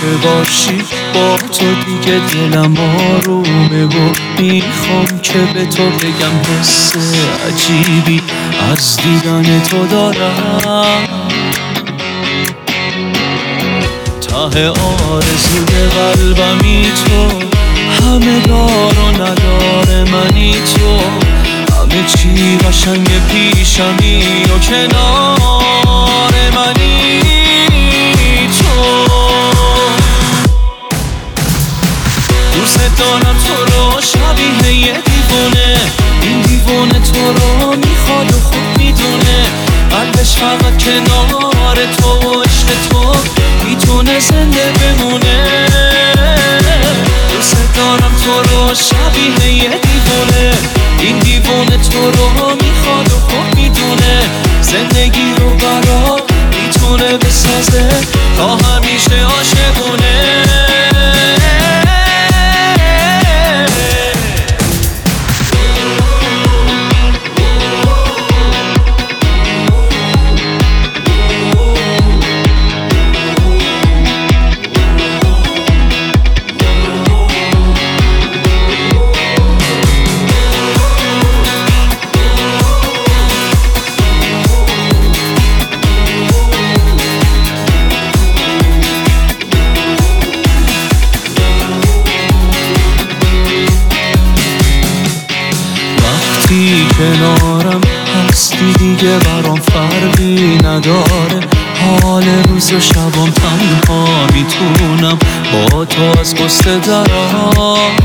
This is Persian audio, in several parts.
که باشی با تو دیگه دلم آرومه و میخوام که به تو بگم حس عجیبی از دیدن تو دارم. ته آرزوی قلبمی تو، همه دار و ندار منی تو، همه چی قشنگ پیشمی و کنار منی تو. دوست دارم تو رو شبیه یه دیوونه، این دیوونه تو رو میخواد و خوب میدونه، قلبش فقط کنار تو و عشق تو میتونه زنده بمونه. دوست دارم تو رو شبیه یه دیوونه، این دیوونه تو رو میخواد و خوب میدونه، زندگی رو برات میتونه بسازه تا همیشه عاشقونه. وقتی کنارم هستی دیگه برام فرقی نداره، حال روز و شبام تنها میتونم با تو از قصه درام.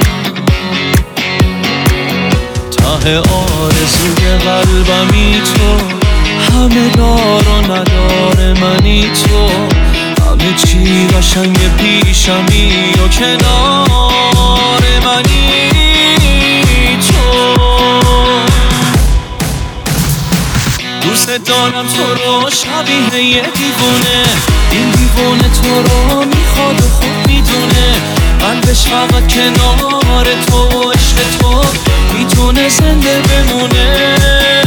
ته آرزوی قلبمی تو، همه دار و ندار منی تو، همه چی قشنگ پیشمی و کنار منی تو. دوست دارم تو رو شبیه یه دیوونه، این دیوونه تو رو میخواد و خوب میدونه، قلبش فقط کنار تو و عشق تو میتونه زنده بمونه.